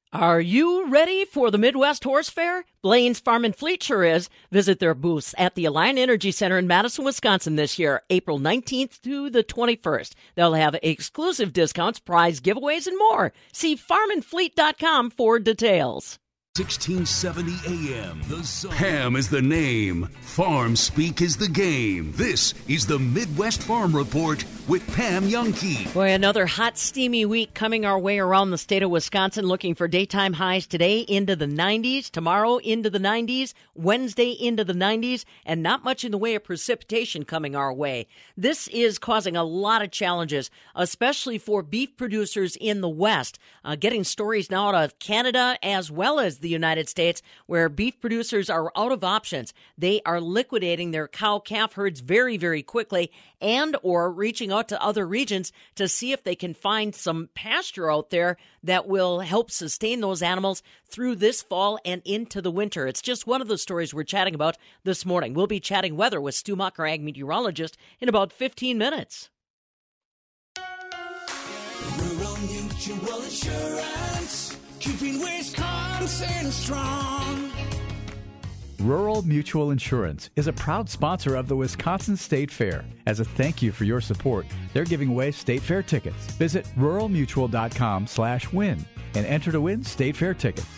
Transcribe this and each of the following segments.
Are you ready for the Midwest Horse Fair? Blaine's Farm and Fleet sure is. Visit their booths at the Alliant Energy Center in Madison, Wisconsin this year, April 19th to the 21st. They'll have exclusive discounts, prize giveaways, and more. See farmandfleet.com for details. 1670 AM, The Zone. Pam is the name. Farm speak is the game. This is the Midwest Farm Report with Pam Jahnke. Boy, another hot, steamy week coming our way around the state of Wisconsin, looking for daytime highs today into the 90s, tomorrow into the 90s, Wednesday into the 90s, and not much in the way of precipitation coming our way. This is causing a lot of challenges, especially for beef producers in the West. Getting stories now out of Canada as well as the United States, where beef producers are out of options. They are liquidating their cow-calf herds very, very quickly and or reaching out to other regions to see if they can find some pasture out there that will help sustain those animals through this fall and into the winter. It's just one of the stories we're chatting about this morning. We'll be chatting weather with Stu Mucker, ag meteorologist, in about 15 minutes. Rural Mutual Insurance, keeping Wisconsin strong. Rural Mutual Insurance is a proud sponsor of the Wisconsin State Fair. As a thank you for your support, they're giving away State Fair tickets. Visit ruralmutual.com/win and enter to win State Fair tickets.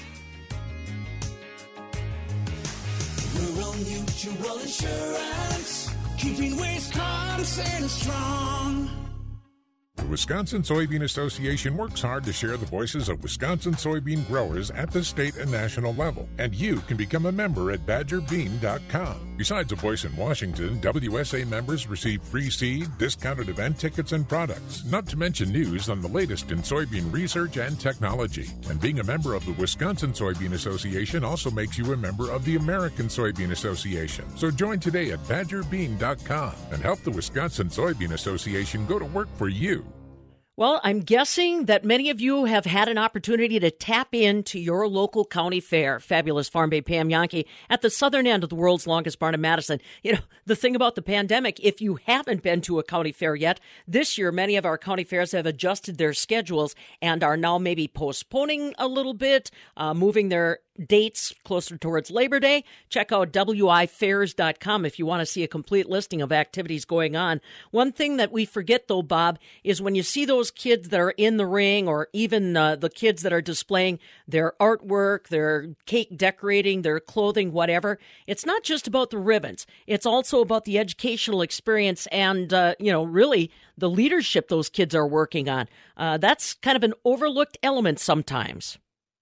Rural Mutual Insurance, keeping Wisconsin strong. The Wisconsin Soybean Association works hard to share the voices of Wisconsin soybean growers at the state and national level, and you can become a member at badgerbean.com. Besides a voice in Washington, WSA members receive free seed, discounted event tickets, and products, not to mention news on the latest in soybean research and technology. And being a member of the Wisconsin Soybean Association also makes you a member of the American Soybean Association. So join today at badgerbean.com and help the Wisconsin Soybean Association go to work for you. Well, I'm guessing that many of you have had an opportunity to tap into your local county fair. Fabulous Farm Bay Pam Jahnke at the southern end of the world's longest barn in Madison. You know, the thing about the pandemic, if you haven't been to a county fair yet, this year many of our county fairs have adjusted their schedules and are now maybe postponing a little bit, moving their dates closer towards Labor Day. Check out wifairs.com if you want to see a complete listing of activities going on. One thing that we forget, though, Bob, is when you see those kids that are in the ring, or even the kids that are displaying their artwork, their cake decorating, their clothing, whatever, it's not just about the ribbons. It's also about the educational experience and, really the leadership those kids are working on. That's kind of an overlooked element sometimes.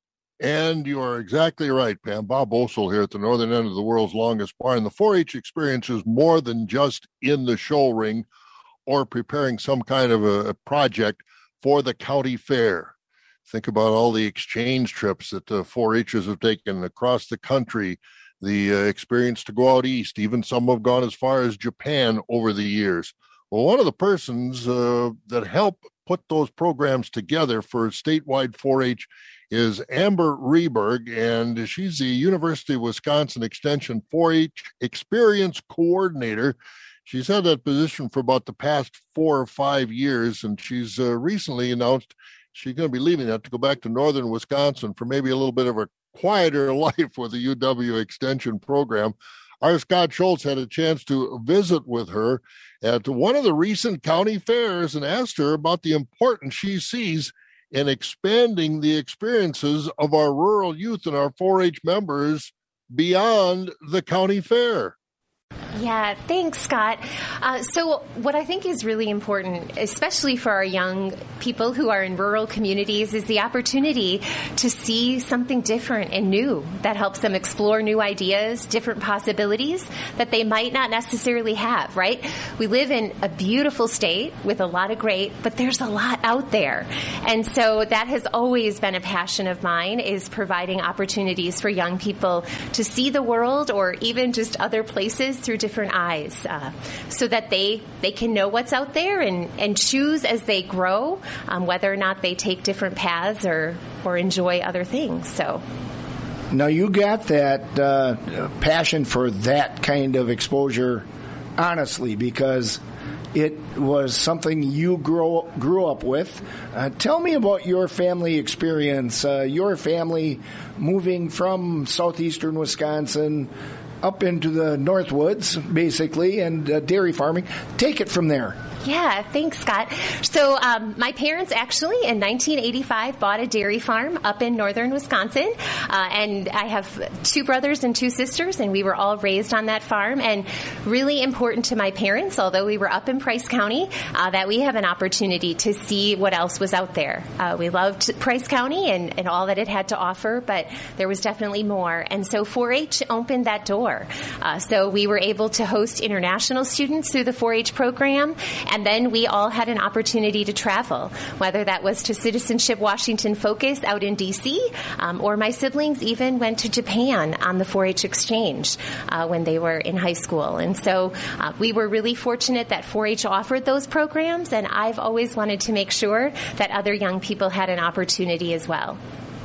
And you are exactly right, Pam. Bob Osel here at the northern end of the world's longest barn. The 4-H experience is more than just in the show ring or preparing some kind of a project for the county fair. Think about all the exchange trips that the 4-Hers have taken across the country, the experience to go out east. Even some have gone as far as Japan over the years. Well, one of the persons that helped put those programs together for statewide 4-H is Amber Rehberg, and she's the University of Wisconsin Extension 4-H Experience Coordinator. She's had that position for about the past 4 or 5 years, and she's recently announced she's going to be leaving that to go back to northern Wisconsin for maybe a little bit of a quieter life with the UW Extension program. Our Scott Schultz had a chance to visit with her at one of the recent county fairs and asked her about the importance she sees in expanding the experiences of our rural youth and our 4-H members beyond the county fair. Yeah, thanks, Scott. So what I think is really important, especially for our young people who are in rural communities, is the opportunity to see something different and new that helps them explore new ideas, different possibilities that they might not necessarily have, right? We live in a beautiful state with a lot of great, but there's a lot out there. And so that has always been a passion of mine, is providing opportunities for young people to see the world or even just other places through different eyes, so that they can know what's out there and choose as they grow, whether or not they take different paths or enjoy other things. So now you got that passion for that kind of exposure, honestly, because it was something you grew up with. Tell me about your family experience, your family moving from southeastern Wisconsin up into the Northwoods, basically, and dairy farming. Take it from there. Yeah, thanks, Scott. So my parents actually in 1985 bought a dairy farm up in northern Wisconsin, and I have 2 brothers and 2 sisters, and we were all raised on that farm. And really important to my parents, although we were up in Price County, that we have an opportunity to see what else was out there. We loved Price County and all that it had to offer, but there was definitely more. And so 4-H opened that door. So we were able to host international students through the 4-H program. And then we all had an opportunity to travel, whether that was to Citizenship Washington Focus out in D.C., or my siblings even went to Japan on the 4-H exchange when they were in high school. And so we were really fortunate that 4-H offered those programs, and I've always wanted to make sure that other young people had an opportunity as well.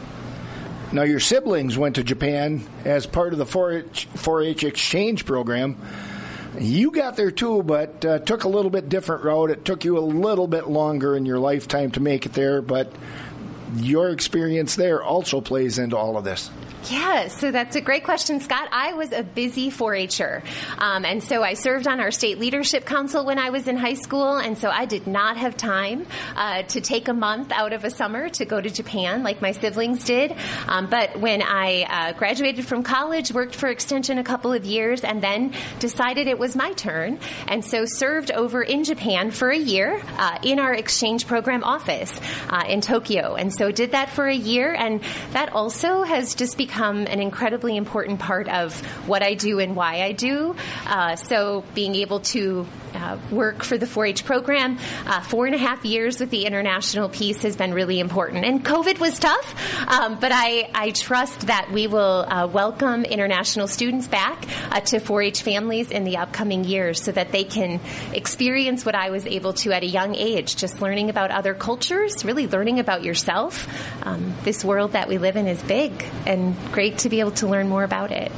Now, your siblings went to Japan as part of the 4-H exchange program. You got there too, but took a little bit different route. It took you a little bit longer in your lifetime to make it there, but your experience there also plays into all of this. Yeah, so that's a great question, Scott. I was a busy 4-H'er, and so I served on our state leadership council when I was in high school, and so I did not have time to take a month out of a summer to go to Japan like my siblings did. But when I graduated from college, worked for Extension a couple of years, and then decided it was my turn, and so served over in Japan for a year in our exchange program office in Tokyo. And so did that for a year, and that also has just become an incredibly important part of what I do and why I do. So being able to work for the 4-H program, 4.5 years with the international piece has been really important. And COVID was tough, but I trust that we will welcome international students back to 4-H families in the upcoming years so that they can experience what I was able to at a young age, just learning about other cultures, really learning about yourself. This world that we live in is big, and great to be able to learn more about it.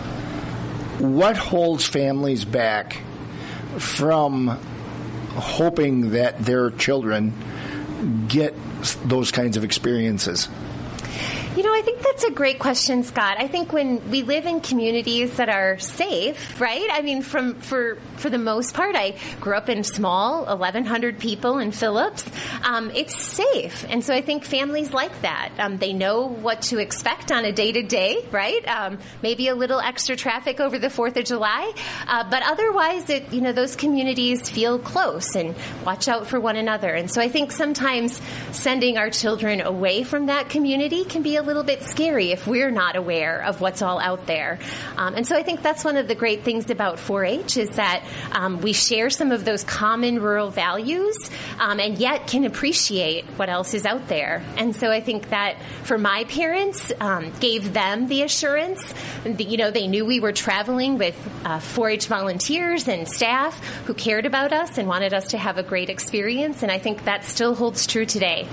What holds families back from hoping that their children get those kinds of experiences? You know, I think that's a great question, Scott. I think when we live in communities that are safe, right? I mean, for the most part, I grew up in small, 1,100 people in Phillips. It's safe. And so I think families like that. They know what to expect on a day-to-day, right? Maybe a little extra traffic over the 4th of July. But otherwise, those communities feel close and watch out for one another. And so I think sometimes sending our children away from that community can be a little bit scary if we're not aware of what's all out there. And so I think that's one of the great things about 4-H is that we share some of those common rural values and yet can appreciate what else is out there. And so I think that for my parents, gave them the assurance. They knew we were traveling with 4-H volunteers and staff who cared about us and wanted us to have a great experience. And I think that still holds true today.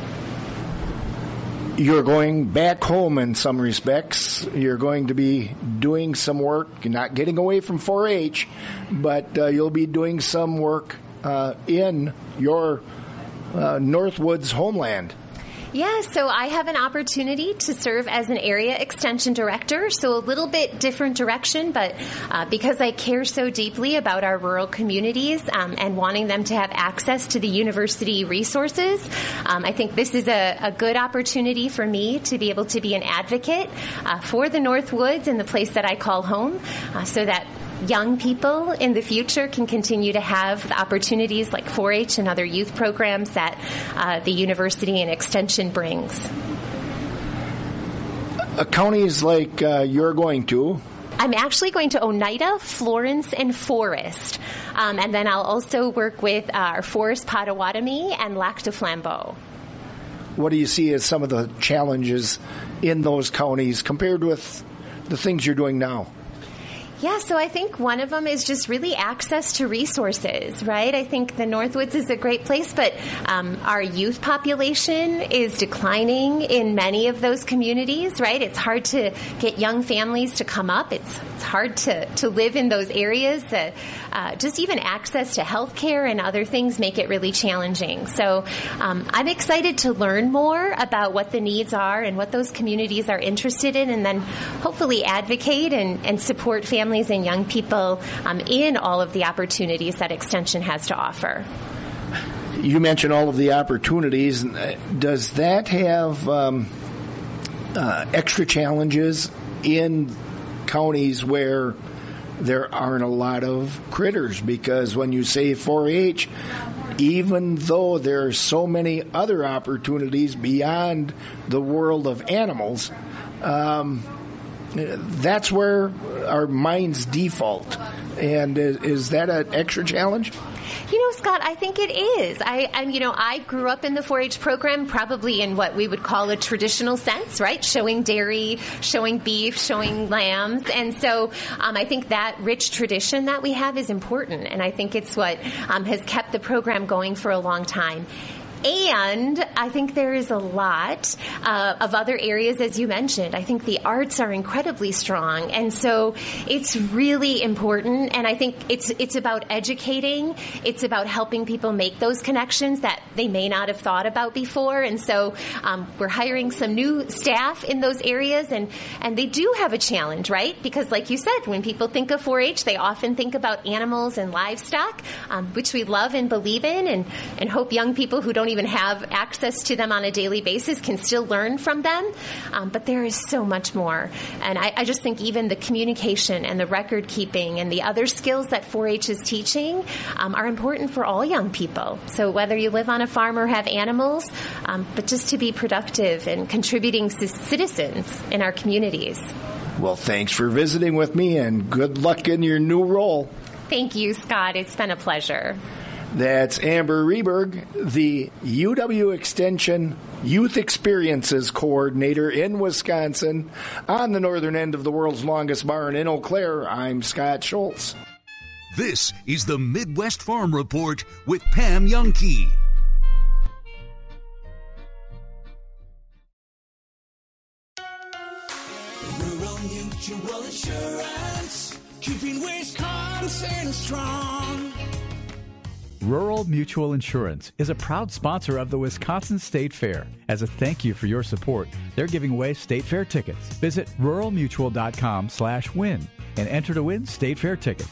You're going back home in some respects. You're going to be doing some work. You're not getting away from 4-H, but you'll be doing some work in your Northwoods homeland. Yeah, so I have an opportunity to serve as an area extension director, so a little bit different direction, but because I care so deeply about our rural communities and wanting them to have access to the university resources, I think this is a good opportunity for me to be able to be an advocate for the Northwoods and the place that I call home, so that young people in the future can continue to have the opportunities like 4-H and other youth programs that the university and extension brings. Counties like you're going to? I'm actually going to Oneida, Florence, and Forest. And then I'll also work with our Forest Potawatomi and Lac du Flambeau. What do you see as some of the challenges in those counties compared with the things you're doing now? Yeah, so I think one of them is just really access to resources, right? I think the Northwoods is a great place, but our youth population is declining in many of those communities, right? It's hard to get young families to come up. It's hard to live in those areas. Just even access to health care and other things make it really challenging. So I'm excited to learn more about what the needs are and what those communities are interested in, and then hopefully advocate and support families and young people in all of the opportunities that Extension has to offer. You mentioned all of the opportunities. Does that have extra challenges in counties where there aren't a lot of critters? Because when you say 4-H, even though there are so many other opportunities beyond the world of animals, that's where our minds default. And is that an extra challenge? You know, Scott, I think it is. I grew up in the 4-H program probably in what we would call a traditional sense, right? Showing dairy, showing beef, showing lambs. And so I think that rich tradition that we have is important. And I think it's what has kept the program going for a long time. And I think there is a lot of other areas, as you mentioned. I think the arts are incredibly strong. And so it's really important. And I think it's about educating. It's about helping people make those connections that they may not have thought about before. And so we're hiring some new staff in those areas. And they do have a challenge, right? Because like you said, when people think of 4-H, they often think about animals and livestock, which we love and believe in, and hope young people who don't even have access to them on a daily basis can still learn from them. But there is so much more. And I just think even the communication and the record keeping and the other skills that 4-H is teaching are important for all young people. So whether you live on a farm or have animals, but just to be productive and contributing citizens in our communities. Well, thanks for visiting with me, and good luck in your new role. Thank you, Scott. It's been a pleasure. That's Amber Rehberg, the UW Extension Youth Experiences Coordinator in Wisconsin, on the northern end of the world's longest barn in Eau Claire. I'm Scott Schultz. This is the Midwest Farm Report with Pam Jahnke. Rural Mutual Insurance, keeping Wisconsin strong. Rural Mutual Insurance is a proud sponsor of the Wisconsin State Fair. As a thank you for your support, they're giving away State Fair tickets. Visit ruralmutual.com/win and enter to win State Fair tickets.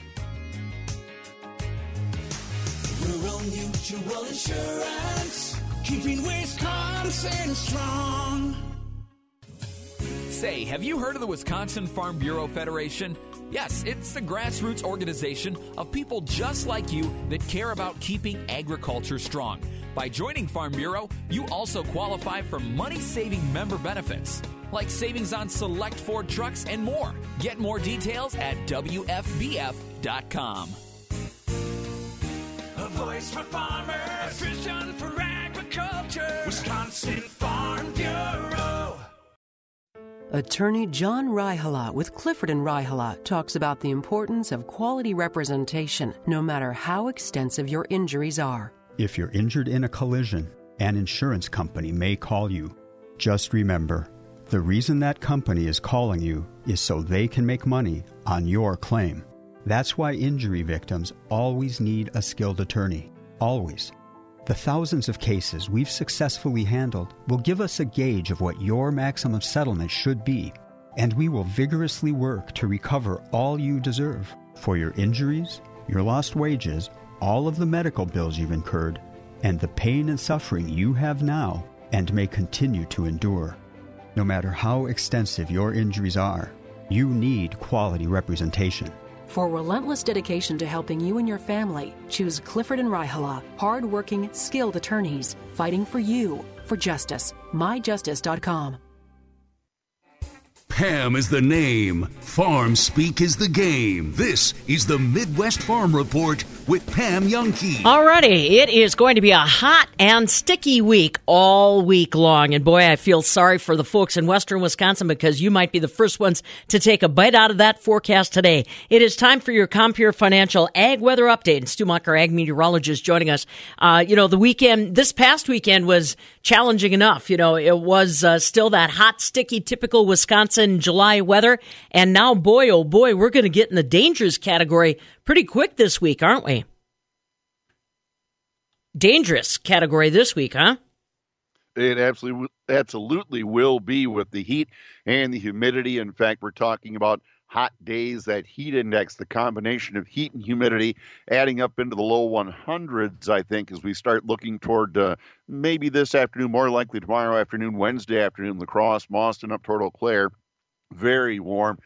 Rural Mutual Insurance, keeping Wisconsin strong. Say, have you heard of the Wisconsin Farm Bureau Federation? Yes, it's the grassroots organization of people just like you that care about keeping agriculture strong. By joining Farm Bureau, you also qualify for money-saving member benefits, like savings on select Ford trucks and more. Get more details at WFBF.com. A voice for farmers, a vision for agriculture. Wisconsin Farm Bureau. Attorney John Raihala with Clifford & Raihala talks about the importance of quality representation, no matter how extensive your injuries are. If you're injured in a collision, an insurance company may call you. Just remember, the reason that company is calling you is so they can make money on your claim. That's why injury victims always need a skilled attorney. Always. The thousands of cases we've successfully handled will give us a gauge of what your maximum settlement should be, and we will vigorously work to recover all you deserve for your injuries, your lost wages, all of the medical bills you've incurred, and the pain and suffering you have now and may continue to endure. No matter how extensive your injuries are, you need quality representation. For relentless dedication to helping you and your family, choose Clifford & Raihala, hard-working, skilled attorneys, fighting for you, for justice. MyJustice.com. Pam is the name. Farm speak is the game. This is the Midwest Farm Report with Pam Jahnke. Alrighty, it is going to be a hot and sticky week all week long. And boy, I feel sorry for the folks in western Wisconsin because you might be the first ones to take a bite out of that forecast today. It is time for your Compeer Financial Ag Weather Update. And Stu Mucker, ag meteorologist, joining us. The weekend, this past weekend was challenging enough. It was still that hot, sticky, typical Wisconsin July weather. And now, boy, oh boy, we're going to get in the dangerous category pretty quick this week, aren't we? Dangerous category this week, huh? It absolutely will be with the heat and the humidity. In fact, we're talking about hot days, that heat index, the combination of heat and humidity adding up into the low 100s, I think, as we start looking toward maybe this afternoon, more likely tomorrow afternoon, Wednesday afternoon, La Crosse, Mauston, up toward Eau Claire. Very warm,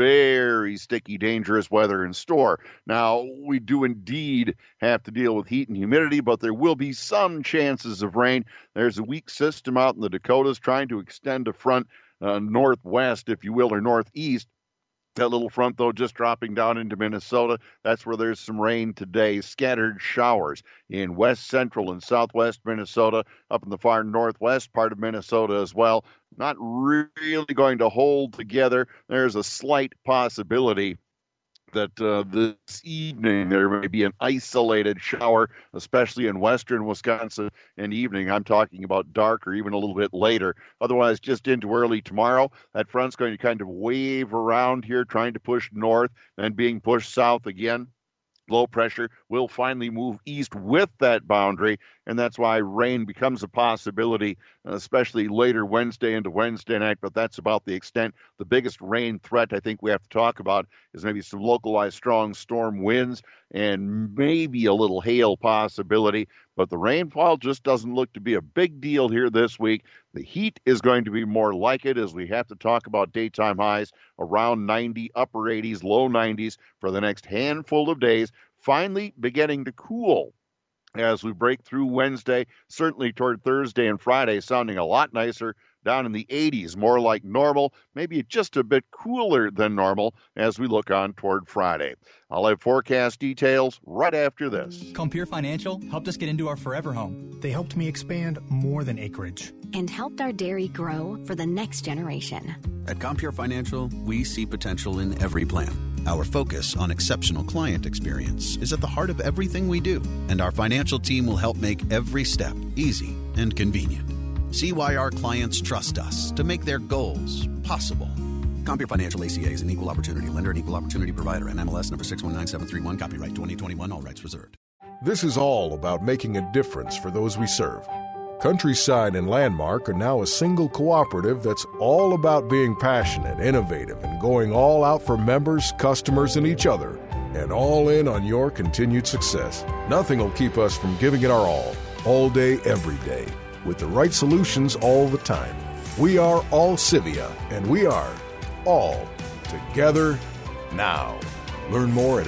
very sticky, dangerous weather in store. Now, we do indeed have to deal with heat and humidity, but there will be some chances of rain. There's a weak system out in the Dakotas trying to extend a front northwest, if you will, or northeast. That little front, though, just dropping down into Minnesota. That's where there's some rain today. Scattered showers in west central and southwest Minnesota, up in the far northwest part of Minnesota as well. Not really going to hold together. There's a slight possibility that this evening there may be an isolated shower, especially in western Wisconsin in the evening. I'm talking about dark or even a little bit later. Otherwise, just into early tomorrow, that front's going to kind of wave around here, trying to push north, then being pushed south again. Low pressure will finally move east with that boundary, and that's why rain becomes a possibility, especially later Wednesday into Wednesday night, but that's about the extent. The biggest rain threat I think we have to talk about is maybe some localized strong storm winds and maybe a little hail possibility, but the rainfall just doesn't look to be a big deal here this week. The heat is going to be more like it, as we have to talk about daytime highs around 90, upper 80s, low 90s for the next handful of days, finally beginning to cool as we break through Wednesday, certainly toward Thursday and Friday, sounding a lot nicer, down in the 80s, more like normal, maybe just a bit cooler than normal as we look on toward Friday. I'll have forecast details right after this. Compeer Financial helped us get into our forever home. They helped me expand more than acreage. And helped our dairy grow for the next generation. At Compeer Financial, we see potential in every plan. Our focus on exceptional client experience is at the heart of everything we do, and our financial team will help make every step easy and convenient. See why our clients trust us to make their goals possible. Compeer Financial ACA is an equal opportunity lender and equal opportunity provider. NMLS number 619731. Copyright 2021. All rights reserved. This is all about making a difference for those we serve. Countryside and Landmark are now a single cooperative that's all about being passionate, innovative, and going all out for members, customers, and each other, and all in on your continued success. Nothing will keep us from giving it our all day, every day, with the right solutions all the time. We are all Civia, and we are all together now. Learn more at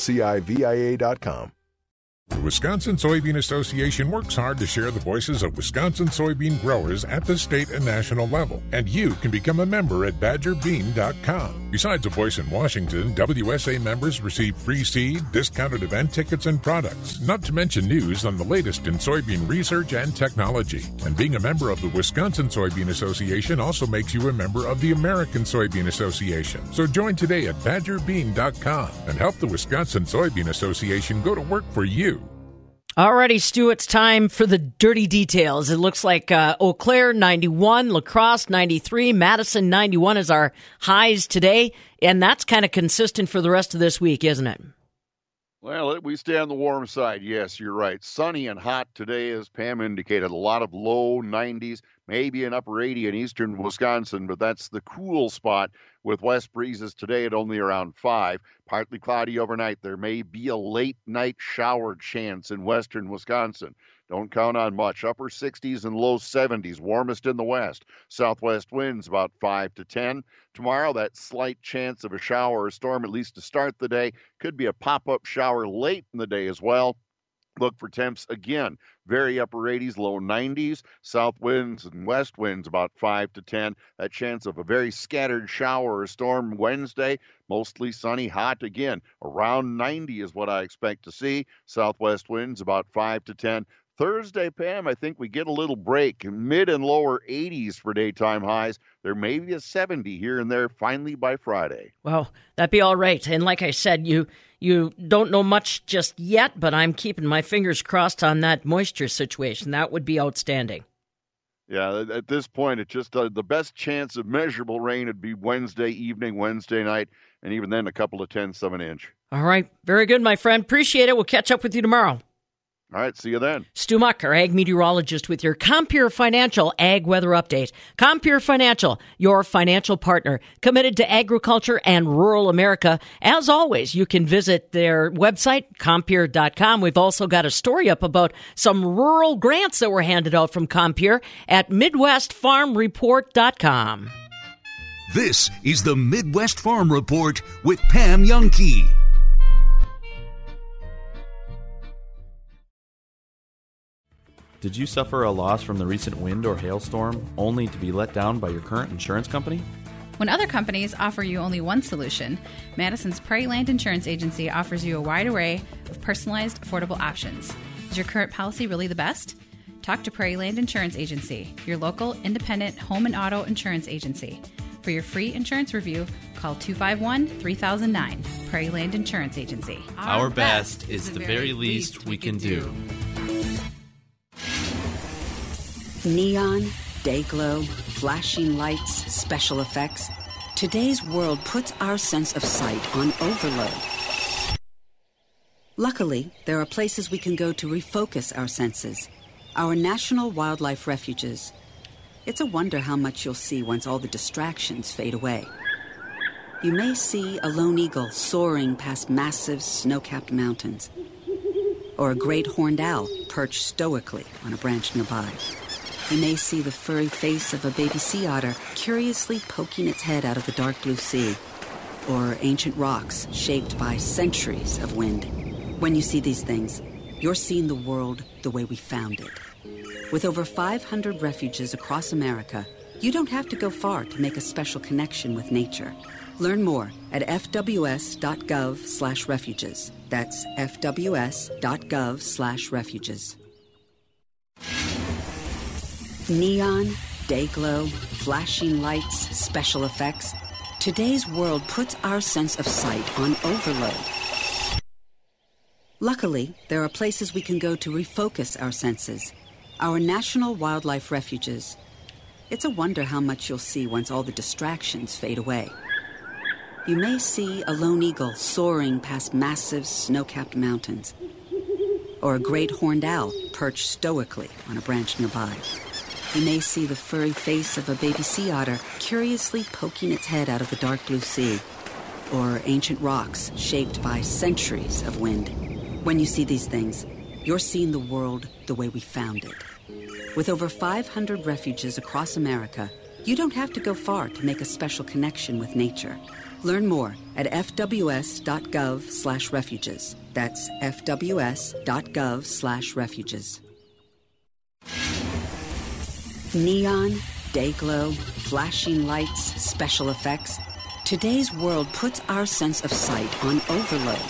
alcivia.com. The Wisconsin Soybean Association works hard to share the voices of Wisconsin soybean growers at the state and national level, and you can become a member at badgerbean.com. Besides a voice in Washington, WSA members receive free seed, discounted event tickets, and products, not to mention news on the latest in soybean research and technology. And being a member of the Wisconsin Soybean Association also makes you a member of the American Soybean Association. So join today at badgerbean.com and help the Wisconsin Soybean Association go to work for you. Alrighty, Stu, it's time for the dirty details. It looks like Eau Claire 91, La Crosse 93, Madison 91 is our highs today, and that's kind of consistent for the rest of this week, isn't it? Well, we stay on the warm side. Yes, you're right. Sunny and hot today, as Pam indicated. A lot of low 90s, maybe an upper 80 in eastern Wisconsin, but that's the cool spot with west breezes today at only around 5. Partly cloudy overnight. There may be a late night shower chance in western Wisconsin. Don't count on much. Upper 60s and low 70s, warmest in the west. Southwest winds about 5 to 10. Tomorrow, that slight chance of a shower or storm, at least to start the day. Could be a pop-up shower late in the day as well. Look for temps again, very upper 80s, low 90s, south winds and west winds about 5 to 10. That chance of a very scattered shower or storm Wednesday, mostly sunny, hot again. Around 90 is what I expect to see. Southwest winds about 5 to 10. Thursday, Pam, I think we get a little break. Mid and lower 80s for daytime highs. There may be a 70 here and there finally by Friday. Well, that'd be all right. And like I said, you don't know much just yet, but I'm keeping my fingers crossed on that moisture situation. That would be outstanding. Yeah, at this point, it's just the best chance of measurable rain would be Wednesday evening, Wednesday night, and even then a couple of 10s of an inch. All right. Very good, my friend. Appreciate it. We'll catch up with you tomorrow. All right, see you then. Stu Muck, our ag meteorologist, with your Compeer Financial Ag Weather Update. Compeer Financial, your financial partner, committed to agriculture and rural America. As always, you can visit their website, Compeer.com. We've also got a story up about some rural grants that were handed out from Compeer at MidwestFarmReport.com. This is the Midwest Farm Report with Pam Jahnke. Did you suffer a loss from the recent wind or hailstorm only to be let down by your current insurance company? When other companies offer you only one solution, Madison's Prairie Land Insurance Agency offers you a wide array of personalized, affordable options. Is your current policy really the best? Talk to Prairie Land Insurance Agency, your local independent home and auto insurance agency. For your free insurance review, call 251-3009, Prairie Land Insurance Agency. Our best is the very least we can do. Neon, day glow, flashing lights, special effects. Today's world puts our sense of sight on overload. Luckily, there are places we can go to refocus our senses. Our national wildlife refuges. It's a wonder how much you'll see once all the distractions fade away. You may see a lone eagle soaring past massive snow-capped mountains, or a great horned owl perched stoically on a branch nearby. You may see the furry face of a baby sea otter curiously poking its head out of the dark blue sea, or ancient rocks shaped by centuries of wind. When you see these things, you're seeing the world the way we found it. With over 500 refuges across America, you don't have to go far to make a special connection with nature. Learn more at fws.gov/refuges. That's fws.gov/refuges. Neon, day glow, flashing lights, special effects. Today's world puts our sense of sight on overload. Luckily, there are places we can go to refocus our senses. Our national wildlife refuges. It's a wonder how much you'll see once all the distractions fade away. You may see a lone eagle soaring past massive snow-capped mountains, or a great horned owl perched stoically on a branch nearby. You may see the furry face of a baby sea otter curiously poking its head out of the dark blue sea, or ancient rocks shaped by centuries of wind. When you see these things, you're seeing the world the way we found it. With over 500 refuges across America, you don't have to go far to make a special connection with nature. Learn more at fws.gov/refuges. That's fws.gov/refuges. Neon, day glow, flashing lights, special effects. Today's world puts our sense of sight on overload.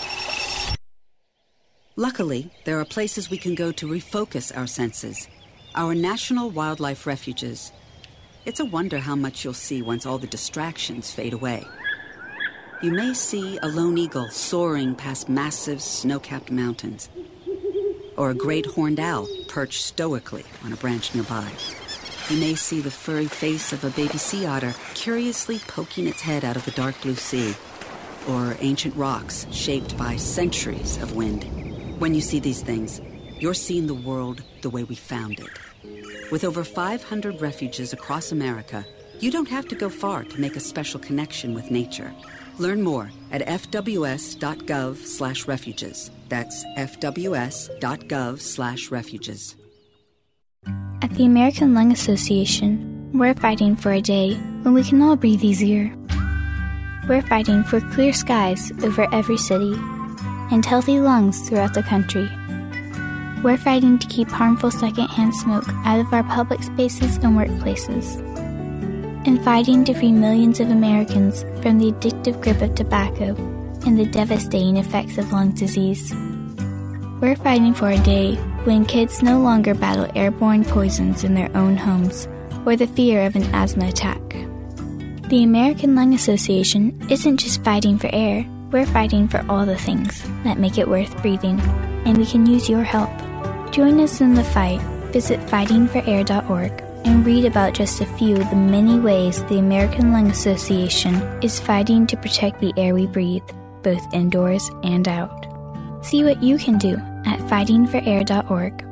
Luckily, there are places we can go to refocus our senses. Our national wildlife refuges. It's a wonder how much you'll see once all the distractions fade away. You may see a lone eagle soaring past massive snow-capped mountains, or a great horned owl perched stoically on a branch nearby. You may see the furry face of a baby sea otter curiously poking its head out of the dark blue sea, or ancient rocks shaped by centuries of wind. When you see these things, you're seeing the world the way we found it. With over 500 refuges across America, you don't have to go far to make a special connection with nature. Learn more at fws.gov/refuges. That's fws.gov/refuges. At the American Lung Association, we're fighting for a day when we can all breathe easier. We're fighting for clear skies over every city and healthy lungs throughout the country. We're fighting to keep harmful secondhand smoke out of our public spaces and workplaces. And fighting to free millions of Americans from the addictive grip of tobacco and the devastating effects of lung disease. We're fighting for a day when kids no longer battle airborne poisons in their own homes or the fear of an asthma attack. The American Lung Association isn't just fighting for air, we're fighting for all the things that make it worth breathing, and we can use your help. Join us in the fight. Visit fightingforair.org and read about just a few of the many ways the American Lung Association is fighting to protect the air we breathe, both indoors and out. See what you can do at fightingforair.org.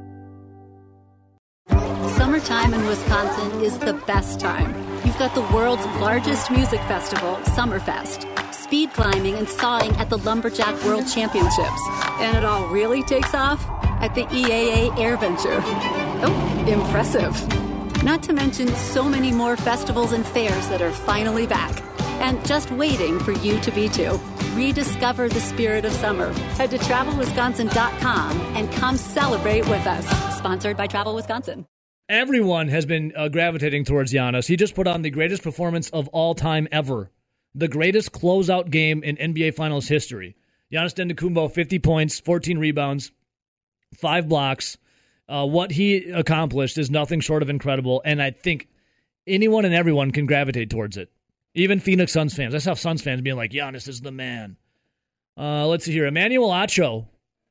Summertime in Wisconsin is the best time. You've got the world's largest music festival, Summerfest, speed climbing and sawing at the Lumberjack World Championships. And it all really takes off at the EAA AirVenture. Oh, impressive. Not to mention so many more festivals and fairs that are finally back and just waiting for you to be to. Rediscover the spirit of summer. Head to TravelWisconsin.com and come celebrate with us. Sponsored by Travel Wisconsin. Everyone has been gravitating towards Giannis. He just put on the greatest performance of all time ever. The greatest closeout game in NBA Finals history. Giannis Antetokounmpo, 50 points, 14 rebounds, 5 blocks. What he accomplished is nothing short of incredible, and I think anyone and everyone can gravitate towards it. Even Phoenix Suns fans. I saw Suns fans being like, Giannis is the man. Let's see here. Emmanuel Acho,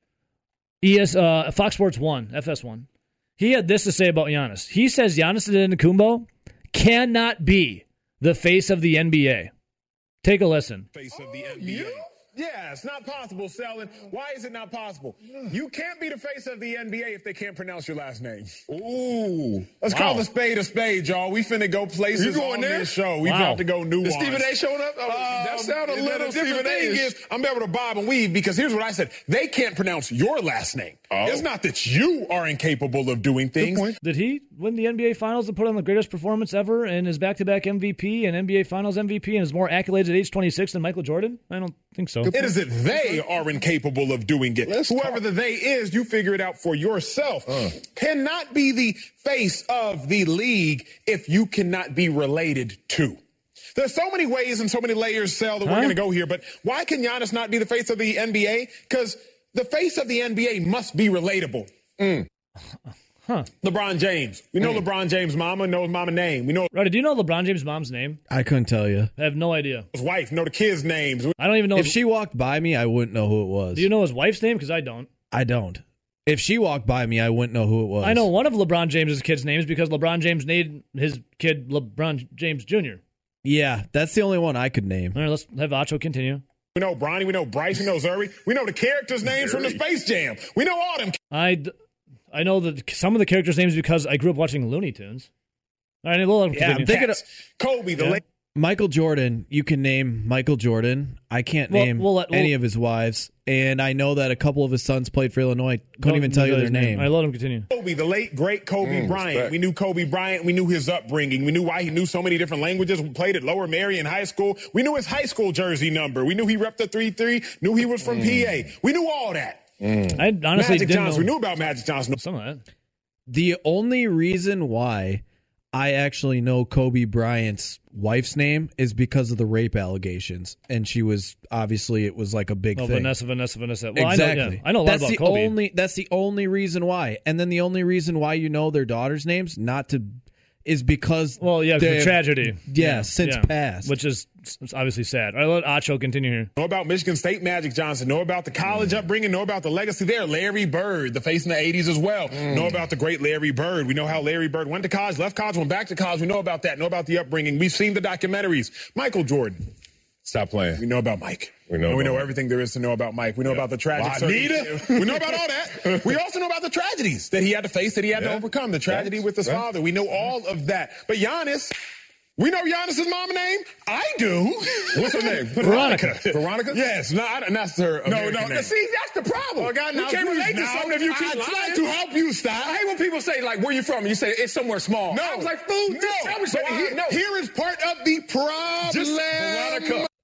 Fox Sports 1, FS1. He had this to say about Giannis. He says Giannis Antetokounmpo cannot be the face of the NBA. Take a listen. Face of the NBA. Yeah, it's not possible, Selin. Why is it not possible? You can't be the face of the NBA if they can't pronounce your last name. Ooh. Let's call a spade, y'all. We finna go places on this show. We about to go nuance. Is Stephen A showing up? That sounded a little different. Thing is, I'm able to bob and weave because here's what I said. They can't pronounce your last name. It's not that you are incapable of doing things. Did he win the NBA Finals and put on the greatest performance ever and his back-to-back MVP and NBA Finals MVP and has more accolades at age 26 than Michael Jordan? I don't think so. It is that they are incapable of doing it. Whoever the they is, you figure it out for yourself. Cannot be the face of the league if you cannot be related to. There's so many ways and so many layers, Sal, that we're going to go here. But why can Giannis not be the face of the NBA? Because the face of the NBA must be relatable. LeBron James. We know LeBron James' mama, know his mama's name. We know. Right, do you know LeBron James' mom's name? I couldn't tell you. I have no idea. His wife, know the kids' names. I don't even know. If she walked by me, I wouldn't know who it was. Do you know his wife's name? Because I don't. I don't. If she walked by me, I wouldn't know who it was. I know one of LeBron James' kids' names because LeBron James named his kid LeBron James Jr. Yeah, that's the only one I could name. All right, let's have Acho continue. We know Bronny, we know Bryce, we know Zuri. We know the characters' names from the Space Jam. We know all them. I know some of the characters' names because I grew up watching Looney Tunes. All right, I'm thinking of Kobe, the late Michael Jordan. You can name Michael Jordan. I can't name any of his wives, and I know that a couple of his sons played for Illinois. Couldn't even tell you their name. All right, let him continue. Kobe, the late great Kobe Bryant. Respect. We knew Kobe Bryant. We knew his upbringing. We knew why he knew so many different languages. We played at Lower Merion High School. We knew his high school jersey number. We knew he repped the 3-3. Knew he was from PA. We knew all that. I honestly Magic didn't Johnson. know. We knew about Magic Johnson. Some of that. The only reason why I actually know Kobe Bryant's wife's name is because of the rape allegations, and she was obviously it was like a big thing. Vanessa. Well, exactly. I know a lot about Kobe. That's the only reason why, and then the only reason why you know their daughters' names is because the tragedy. Since passed, which is obviously sad. All right, let Acho continue here. Know about Michigan State Magic Johnson. Know about the college upbringing. Know about the legacy there. Larry Bird, the face in the 80s as well. Know about the great Larry Bird. We know how Larry Bird went to college, left college, went back to college. We know about that. Know about the upbringing. We've seen the documentaries. Michael Jordan. Stop playing. We know about Mike. We know everything there is to know about Mike. We know about the tragic We know about all that. We also know about the tragedies that he had to face, that he had to overcome. The tragedy with his father. We know all of that. But Giannis, we know Giannis's mama name. I do. What's her name? Veronica. Veronica? Yes. That's her American name. See, that's the problem. Oh, God, you can't relate to something if you keep lying. I try to help you stop. I hate when people say, like, where you from? And you say, it's somewhere small. No. I was like, food. No. Tell me so. Here is part of the problem. Veronica.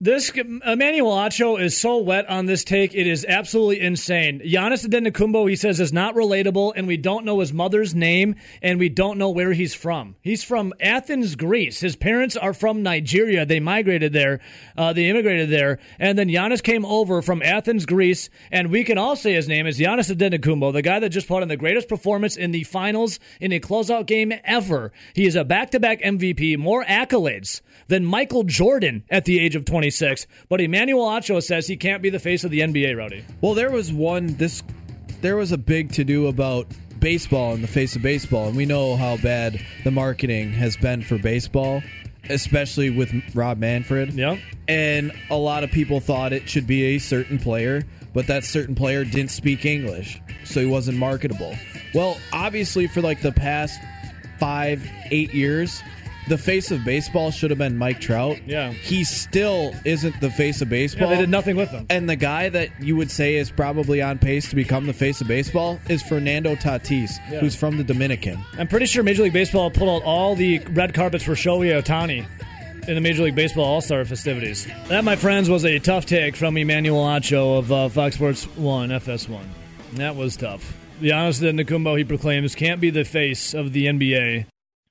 This Emmanuel Acho is so wet on this take. It is absolutely insane. Giannis Antetokounmpo, he says, is not relatable, and we don't know his mother's name, and we don't know where he's from. He's from Athens, Greece. His parents are from Nigeria. They migrated there. They immigrated there. And then Giannis came over from Athens, Greece, and we can all say his name is Giannis Antetokounmpo, the guy that just put on the greatest performance in the finals in a closeout game ever. He is a back-to-back MVP, more accolades than Michael Jordan at the age of 26. But Emmanuel Acho says he can't be the face of the NBA, Rowdy. Well, there was a big to-do about baseball in the face of baseball, and we know how bad the marketing has been for baseball, especially with Rob Manfred. Yeah. And a lot of people thought it should be a certain player, but that certain player didn't speak English, so he wasn't marketable. Well, obviously for like the past 5-8 years, the face of baseball should have been Mike Trout. Yeah. He still isn't the face of baseball. Yeah, they did nothing with him. And the guy that you would say is probably on pace to become the face of baseball is Fernando Tatis, who's from the Dominican. I'm pretty sure Major League Baseball pulled out all the red carpets for Shohei Ohtani in the Major League Baseball All-Star festivities. That, my friends, was a tough take from Emmanuel Acho of Fox Sports 1, FS1. That was tough. Giannis Antetokounmpo, he proclaims, can't be the face of the NBA.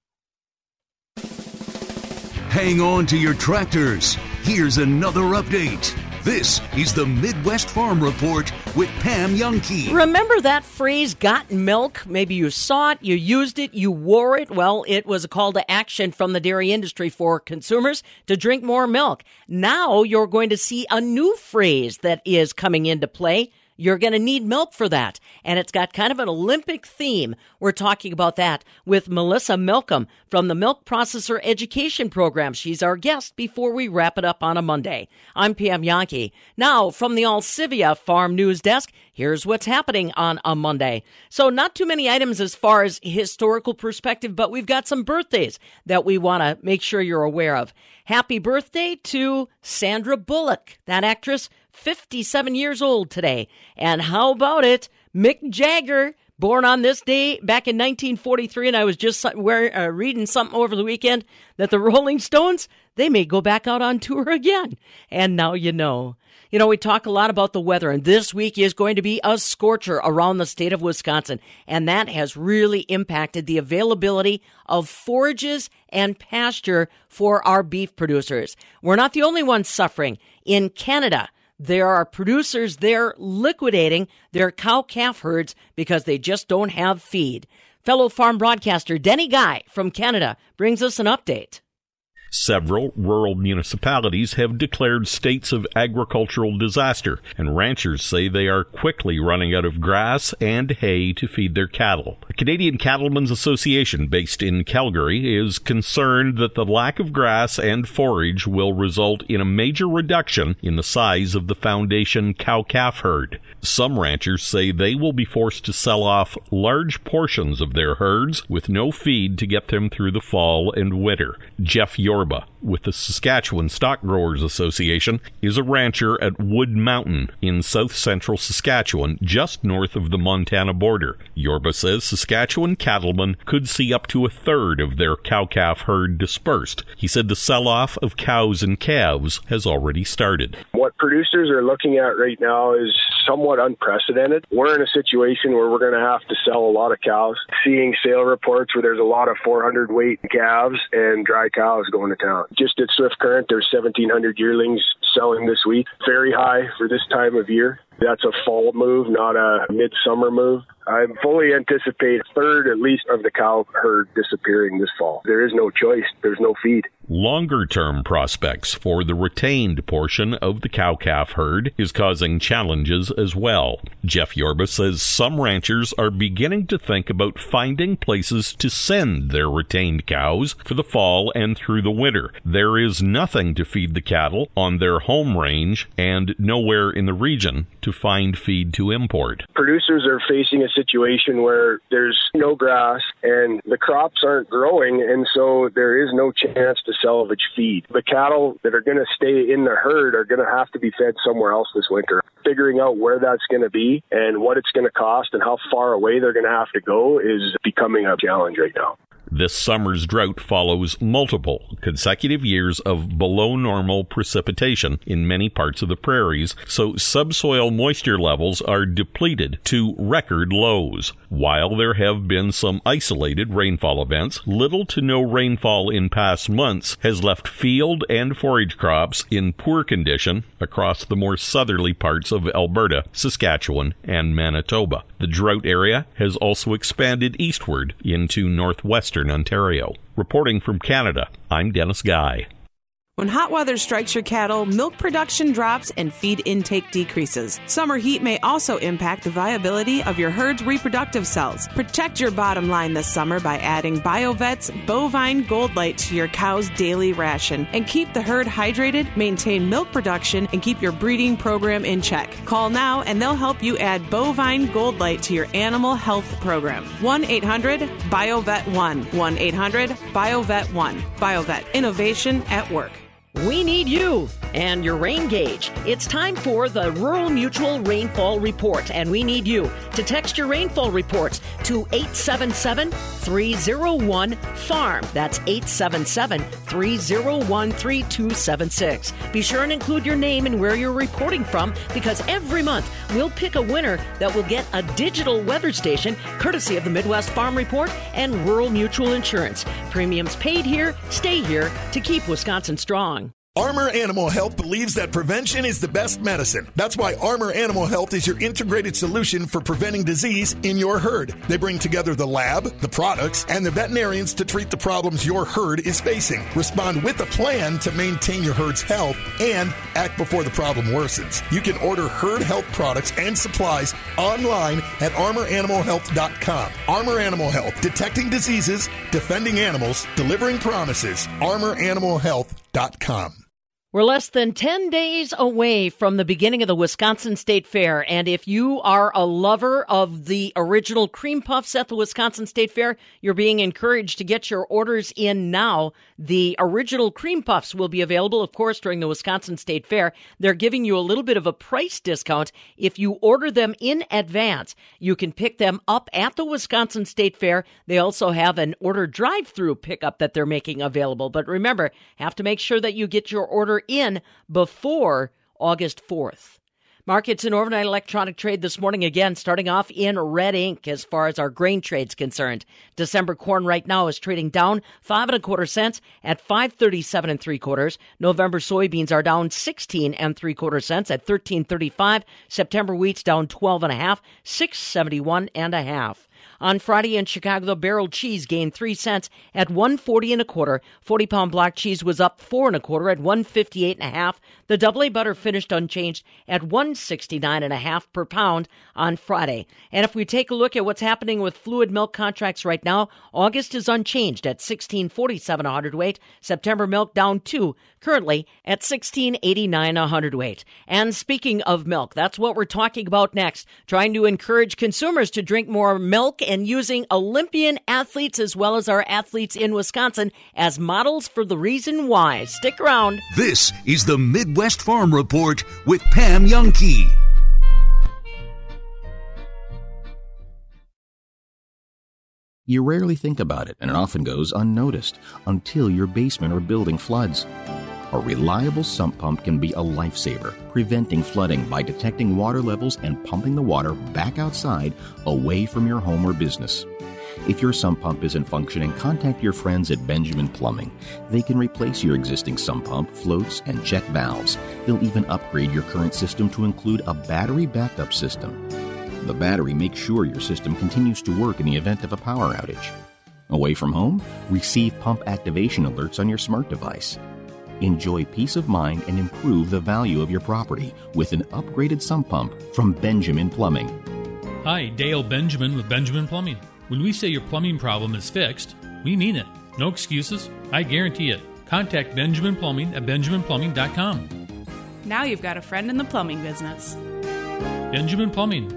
Hang on to your tractors. Here's another update. This is the Midwest Farm Report with Pam Youngkey. Remember that phrase, got milk? Maybe you saw it, you used it, you wore it. Well, it was a call to action from the dairy industry for consumers to drink more milk. Now you're going to see a new phrase that is coming into play. You're going to need milk for that. And it's got kind of an Olympic theme. We're talking about that with Melissa Milcom from the Milk Processor Education Program. She's our guest before we wrap it up on a Monday. I'm Pam Youngkey. Now, from the Alcivia Farm News Desk, here's what's happening on a Monday. So not too many items as far as historical perspective, but we've got some birthdays that we want to make sure you're aware of. Happy birthday to Sandra Bullock, that actress, 57 years old today. And how about it, Mick Jagger, born on this day back in 1943, and I was just reading something over the weekend that the Rolling Stones, they may go back out on tour again. And now you know. You know, we talk a lot about the weather, and this week is going to be a scorcher around the state of Wisconsin, and that has really impacted the availability of forages and pasture for our beef producers. We're not the only ones suffering. In Canada, there are producers there liquidating their cow-calf herds because they just don't have feed. Fellow farm broadcaster Denny Guy from Canada brings us an update. Several rural municipalities have declared states of agricultural disaster, and ranchers say they are quickly running out of grass and hay to feed their cattle. The Canadian Cattlemen's Association, based in Calgary, is concerned that the lack of grass and forage will result in a major reduction in the size of the foundation cow-calf herd. Some ranchers say they will be forced to sell off large portions of their herds with no feed to get them through the fall and winter. Jeff Yorba with the Saskatchewan Stock Growers Association is a rancher at Wood Mountain in south-central Saskatchewan, just north of the Montana border. Yorba says Saskatchewan cattlemen could see up to a third of their cow-calf herd dispersed. He said the sell-off of cows and calves has already started. What producers are looking at right now is somewhat unprecedented. We're in a situation where we're going to have to sell a lot of cows. Seeing sale reports where there's a lot of 400 weight calves and dry cows going to town. Just at Swift Current, there's 1,700 yearlings selling this week. Very high for this time of year. That's a fall move, not a midsummer move. I fully anticipate a third at least of the cow herd disappearing this fall. There is no choice. There's no feed. Longer-term prospects for the retained portion of the cow-calf herd is causing challenges as well. Jeff Yorba says some ranchers are beginning to think about finding places to send their retained cows for the fall and through the winter. There is nothing to feed the cattle on their home range and nowhere in the region to find feed to import. Producers are facing a situation where there's no grass and the crops aren't growing, and so there is no chance to salvage feed. The cattle that are going to stay in the herd are going to have to be fed somewhere else this winter. Figuring out where that's going to be and what it's going to cost and how far away they're going to have to go is becoming a challenge right now. This summer's drought follows multiple consecutive years of below normal precipitation in many parts of the prairies, so subsoil moisture levels are depleted to record lows. While there have been some isolated rainfall events, little to no rainfall in past months has left field and forage crops in poor condition across the more southerly parts of Alberta, Saskatchewan, and Manitoba. The drought area has also expanded eastward into northwestern Ontario. Reporting from Canada, I'm Dennis Guy. When hot weather strikes your cattle, milk production drops and feed intake decreases. Summer heat may also impact the viability of your herd's reproductive cells. Protect your bottom line this summer by adding BioVet's Bovine Gold Light to your cow's daily ration. And keep the herd hydrated, maintain milk production, and keep your breeding program in check. Call now and they'll help you add Bovine Gold Light to your animal health program. 1-800-BioVet-1. 1-800-BioVet-1. BioVet. Innovation at work. We need you and your rain gauge. It's time for the Rural Mutual Rainfall Report, and we need you to text your rainfall reports to 877-301-FARM. That's 877-301-3276. Be sure and include your name and where you're reporting from, because every month we'll pick a winner that will get a digital weather station courtesy of the Midwest Farm Report and Rural Mutual Insurance. Premiums paid here, stay here to keep Wisconsin strong. Armor Animal Health believes that prevention is the best medicine. That's why Armor Animal Health is your integrated solution for preventing disease in your herd. They bring together the lab, the products, and the veterinarians to treat the problems your herd is facing. Respond with a plan to maintain your herd's health and act before the problem worsens. You can order herd health products and supplies online at armoranimalhealth.com. Armor Animal Health, detecting diseases, defending animals, delivering promises. armoranimalhealth.com. We're less than 10 days away from the beginning of the Wisconsin State Fair, and if you are a lover of the original cream puffs at the Wisconsin State Fair, you're being encouraged to get your orders in now. The original cream puffs will be available, of course, during the Wisconsin State Fair. They're giving you a little bit of a price discount. If you order them in advance, you can pick them up at the Wisconsin State Fair. They also have an order drive-through pickup that they're making available. But remember, have to make sure that you get your order in before August 4th. Markets and overnight electronic trade this morning, again, starting off in red ink as far as our grain trade's concerned. December corn right now is trading down 5 1/4 cents at 5.37 3/4. November soybeans are down 16 3/4 cents at 13.35. September wheat's down 12 1/2, 6.71 1/2. On Friday in Chicago, the barrel cheese gained 3 cents at 1.40 1/4. 40-pound block cheese was up 4 1/4 at 1.58 1/2. The double A butter finished unchanged at 1.69 1/2 per pound on Friday. And if we take a look at what's happening with fluid milk contracts right now, August is unchanged at 16.47 a hundredweight. September milk down 2, currently at 16.89 a hundredweight. And speaking of milk, that's what we're talking about next. Trying to encourage consumers to drink more milk and using Olympian athletes as well as our athletes in Wisconsin as models for the reason why. Stick around. This is the Midwest Farm Report with Pam Youngkey. You rarely think about it, and it often goes unnoticed until your basement or building floods. A reliable sump pump can be a lifesaver, preventing flooding by detecting water levels and pumping the water back outside, away from your home or business. If your sump pump isn't functioning, contact your friends at Benjamin Plumbing. They can replace your existing sump pump, floats, and check valves. They'll even upgrade your current system to include a battery backup system. The battery makes sure your system continues to work in the event of a power outage. Away from home, receive pump activation alerts on your smart device. Enjoy peace of mind and improve the value of your property with an upgraded sump pump from Benjamin Plumbing. Hi, Dale Benjamin with Benjamin Plumbing. When we say your plumbing problem is fixed, we mean it. No excuses. I guarantee it. Contact Benjamin Plumbing at benjaminplumbing.com. Now you've got a friend in the plumbing business. Benjamin Plumbing.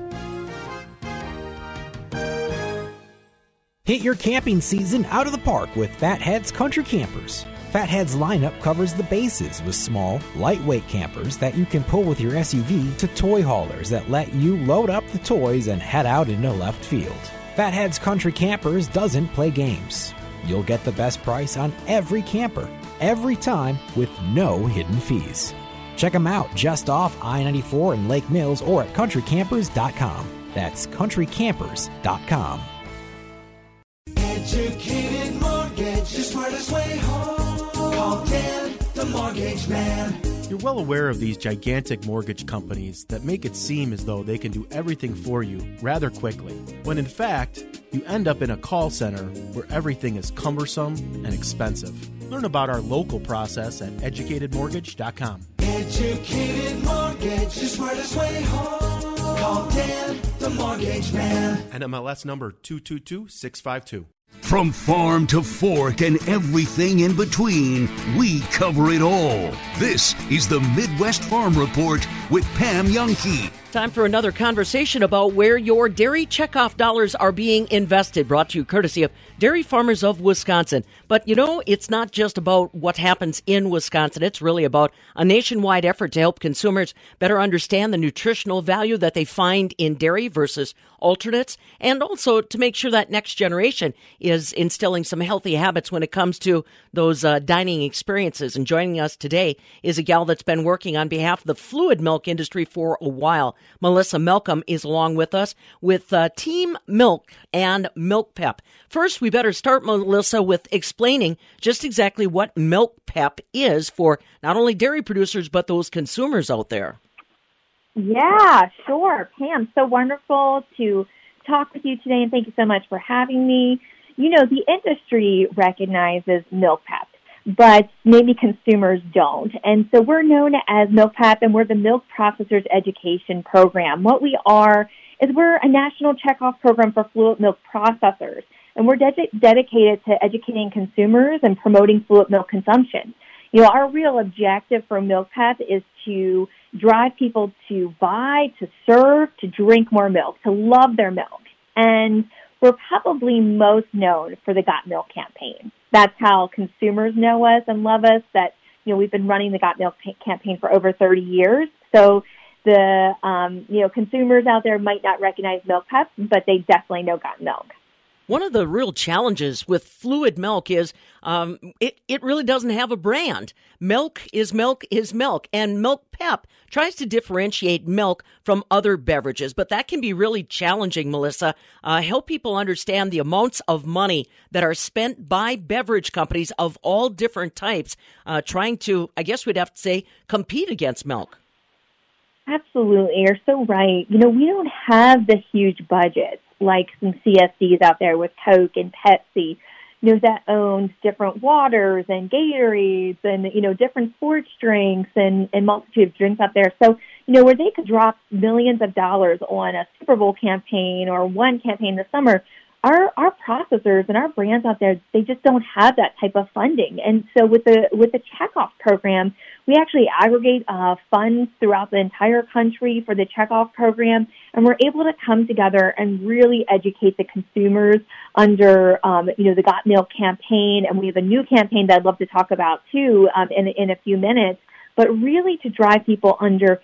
Hit your camping season out of the park with Fathead's Country Campers. Fathead's lineup covers the bases with small, lightweight campers that you can pull with your SUV to toy haulers that let you load up the toys and head out into left field. Fathead's Country Campers doesn't play games. you'll get the best price on every camper, every time, with no hidden fees. Check them out just off I-94 in Lake Mills or at countrycampers.com. That's countrycampers.com. Educated Mortgage, the smartest way home. Call Dan, the Mortgage Man. You're well aware of these gigantic mortgage companies that make it seem as though they can do everything for you rather quickly, when in fact, you end up in a call center where everything is cumbersome and expensive. Learn about our local process at educatedmortgage.com. Educated Mortgage, the smartest way home. Call Dan, the Mortgage Man. NMLS number 222652. From farm to fork and everything in between, we cover it all. This is the Midwest Farm Report with Pam Jahnke. Time for another conversation about where your dairy checkoff dollars are being invested, brought to you courtesy of Dairy Farmers of Wisconsin. But, you know, it's not just about what happens in Wisconsin. It's really about a nationwide effort to help consumers better understand the nutritional value that they find in dairy versus alternates, and also to make sure that next generation is instilling some healthy habits when it comes to those dining experiences. And joining us today is a gal that's been working on behalf of the fluid milk industry for a while. Melissa Malcolm is along with us with Team Milk and Milk Pep. First, we better start, Melissa, with explaining just exactly what Milk Pep is for not only dairy producers, but those consumers out there. Yeah, sure, Pam. So wonderful to talk with you today, and thank you so much for having me. You know, the industry recognizes Milk Pep, but maybe consumers don't. And so we're known as Milk Pep, and we're the Milk Processors Education Program. What we are is we're a national checkoff program for fluid milk processors, and we're dedicated to educating consumers and promoting fluid milk consumption. You know, our real objective for Milk Pep is to drive people to buy, to serve, to drink more milk, to love their milk. And we're probably most known for the Got Milk campaign. That's how consumers know us and love us, that, you know, we've been running the Got Milk campaign for over 30 years. So the, consumers out there might not recognize Milk Pep, but they definitely know Got Milk. One of the real challenges with fluid milk is it really doesn't have a brand. Milk is milk is milk. And Milk Pep tries to differentiate milk from other beverages. But that can be really challenging, Melissa. Help people understand the amounts of money that are spent by beverage companies of all different types trying to, I guess we'd have to say, compete against milk. Absolutely. You're so right. You know, we don't have the huge budgets like some CSDs out there with Coke and Pepsi, you know, that owns different waters and Gatorades and, you know, different sports drinks and multitude of drinks out there. So, you know, where they could drop millions of dollars on a Super Bowl campaign or one campaign this summer, our processors and our brands out there, they just don't have that type of funding. And so with the checkoff program, we actually aggregate funds throughout the entire country for the checkoff program, and we're able to come together and really educate the consumers under, the Got Milk campaign. And we have a new campaign that I'd love to talk about too in a few minutes. But really to drive people under,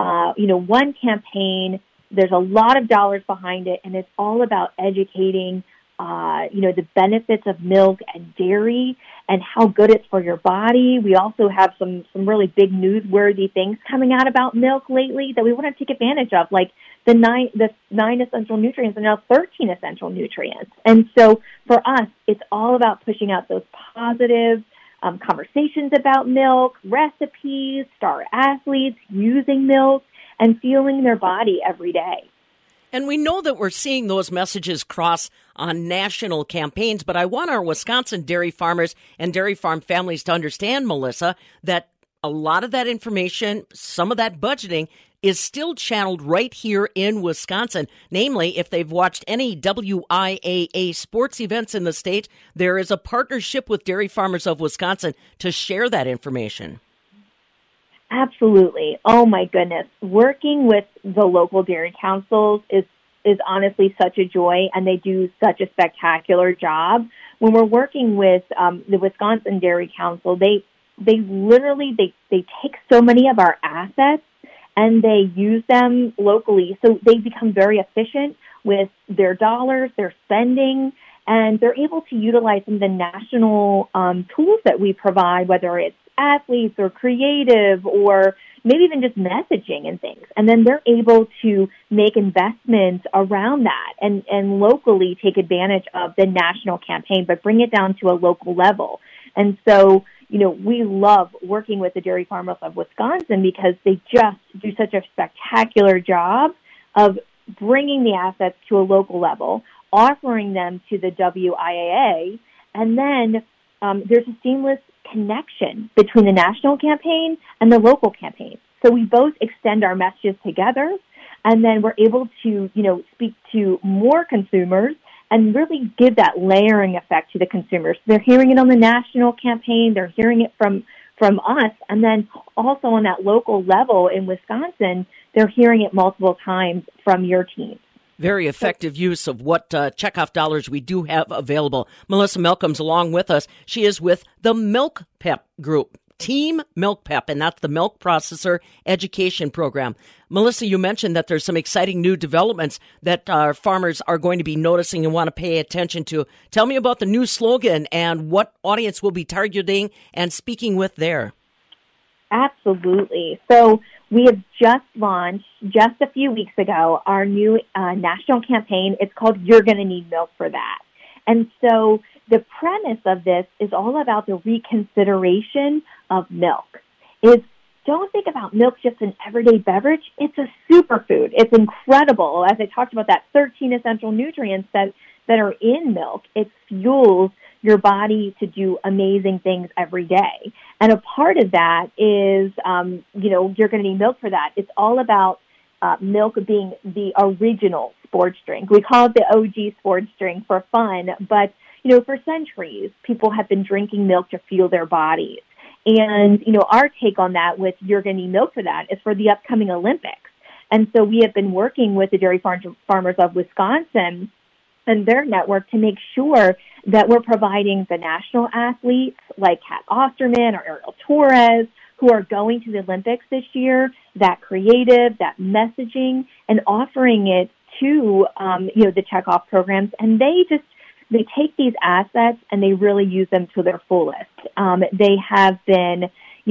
one campaign. There's a lot of dollars behind it, and it's all about educating, the benefits of milk and dairy and how good it's for your body. We also have some really big newsworthy things coming out about milk lately that we want to take advantage of, like the nine essential nutrients and now 13 essential nutrients. And so for us, it's all about pushing out those positive conversations about milk, recipes, star athletes using milk, and fueling their body every day. And we know that we're seeing those messages cross on national campaigns, but I want our Wisconsin dairy farmers and dairy farm families to understand, Melissa, that a lot of that information, some of that budgeting, is still channeled right here in Wisconsin. Namely, if they've watched any WIAA sports events in the state, there is a partnership with Dairy Farmers of Wisconsin to share that information. Absolutely. Oh, my goodness. Working with the local dairy councils is honestly such a joy, and they do such a spectacular job. When we're working with the Wisconsin Dairy Council, they literally take so many of our assets and they use them locally. So they become very efficient with their dollars, their spending, And they're able to utilize some of the national tools that we provide, whether it's athletes or creative or maybe even just messaging and things. And then they're able to make investments around that and locally take advantage of the national campaign, but bring it down to a local level. And so, we love working with the Dairy Farmers of Wisconsin because they just do such a spectacular job of bringing the assets to a local level, offering them to the WIAA, and then there's a seamless connection between the national campaign and the local campaign. So we both extend our messages together, and then we're able to, speak to more consumers and really give that layering effect to the consumers. They're hearing it on the national campaign, they're hearing it from us, and then also on that local level in Wisconsin, they're hearing it multiple times from your team. Very effective use of what checkoff dollars we do have available. Melissa Malcolm's along with us. She is with the Milk Pep Group, Team Milk Pep, and that's the Milk Processor Education Program. Melissa, you mentioned that there's some exciting new developments that our farmers are going to be noticing and want to pay attention to. Tell me about the new slogan and what audience we'll be targeting and speaking with there. Absolutely. So we have just launched, just a few weeks ago, our new national campaign. It's called You're Gonna Need Milk for That. And so the premise of this is all about the reconsideration of milk. Don't think about milk just an everyday beverage. It's a superfood. It's incredible. As I talked about, that 13 essential nutrients that are in milk, it fuels your body to do amazing things every day. And a part of that is, you're going to need milk for that. It's all about milk being the original sports drink. We call it the OG sports drink for fun, but, for centuries, people have been drinking milk to fuel their bodies. And, our take on that with You're Going to Need Milk for That is for the upcoming Olympics. And so we have been working with the Dairy Farmers of Wisconsin and their network to make sure that we're providing the national athletes like Kat Osterman or Ariel Torres who are going to the Olympics this year, that creative, that messaging, and offering it to, the checkoff programs. And they take these assets and they really use them to their fullest. They have been,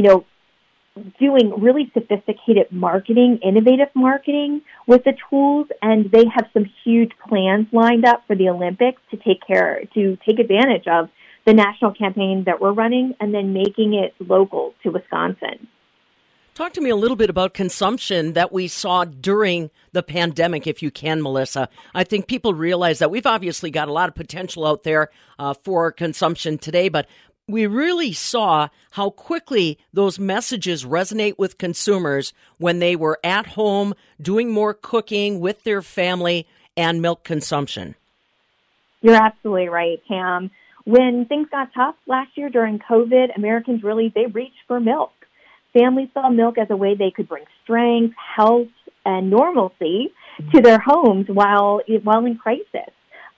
doing really sophisticated marketing, innovative marketing with the tools, and they have some huge plans lined up for the Olympics to take advantage of the national campaign that we're running and then making it local to Wisconsin. Talk to me a little bit about consumption that we saw during the pandemic, if you can, Melissa. I think people realize that we've obviously got a lot of potential out there for consumption today, but we really saw how quickly those messages resonate with consumers when they were at home doing more cooking with their family and milk consumption. You're absolutely right, Pam. When things got tough last year during COVID, Americans they reached for milk. Families saw milk as a way they could bring strength, health, and normalcy to their homes while in crisis.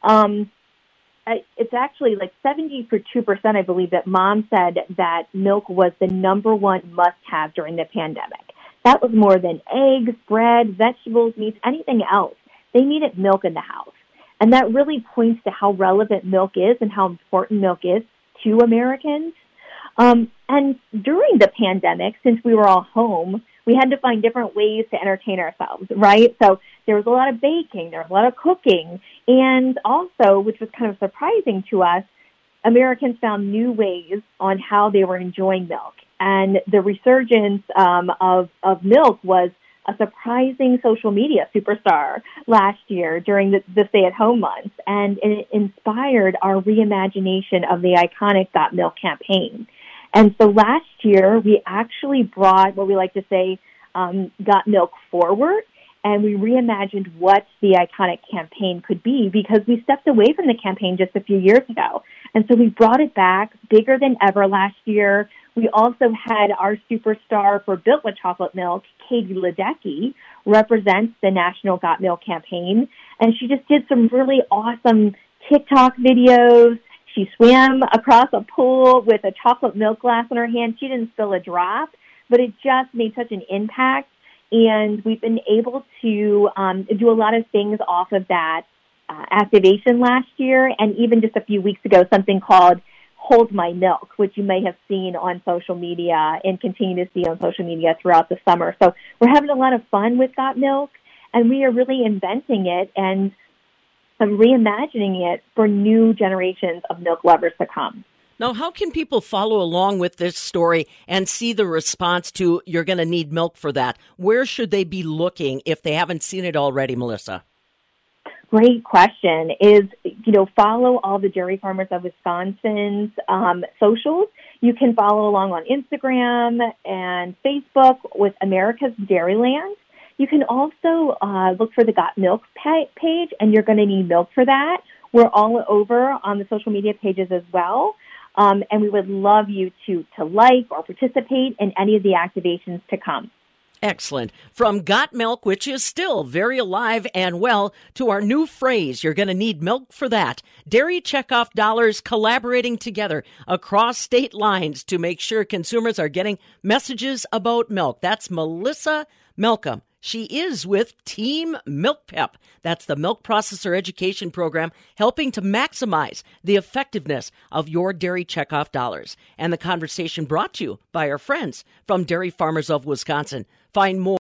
It's actually like 72%, I believe, that mom said that milk was the number one must-have during the pandemic. That was more than eggs, bread, vegetables, meats, anything else. They needed milk in the house. And that really points to how relevant milk is and how important milk is to Americans. And during the pandemic, since we were all home, we had to find different ways to entertain ourselves, right? So there was a lot of baking, there was a lot of cooking, and also, which was kind of surprising to us, Americans found new ways on how they were enjoying milk. And the resurgence of milk was a surprising social media superstar last year during the stay-at-home months, and it inspired our reimagination of the iconic Got Milk campaign. And so last year, we actually brought what we like to say Got Milk forward, and we reimagined what the iconic campaign could be because we stepped away from the campaign just a few years ago. And so we brought it back bigger than ever last year. We also had our superstar for Built with Chocolate Milk, Katie Ledecky, represent the National Got Milk campaign. And she just did some really awesome TikTok videos. She swam across a pool with a chocolate milk glass in her hand. She didn't spill a drop, but it just made such an impact. And we've been able to do a lot of things off of that activation last year, and even just a few weeks ago, something called Hold My Milk, which you may have seen on social media and continue to see on social media throughout the summer. So we're having a lot of fun with Got Milk, and we are really inventing it and reimagining it for new generations of milk lovers to come. Now, how can people follow along with this story and see the response to you're going to need milk for that? Where should they be looking if they haven't seen it already, Melissa? Great question. Is, follow all the Dairy Farmers of Wisconsin's socials. You can follow along on Instagram and Facebook with America's Dairyland. You can also look for the Got Milk page, and you're going to need milk for that. We're all over on the social media pages as well. And we would love you to like or participate in any of the activations to come. Excellent. From Got Milk, which is still very alive and well, to our new phrase, you're going to need milk for that. Dairy Checkoff dollars collaborating together across state lines to make sure consumers are getting messages about milk. That's Melissa Malcolm. She is with Team Milk Pep. That's the milk processor education program helping to maximize the effectiveness of your Dairy Checkoff dollars. And the conversation brought to you by our friends from Dairy Farmers of Wisconsin. Find more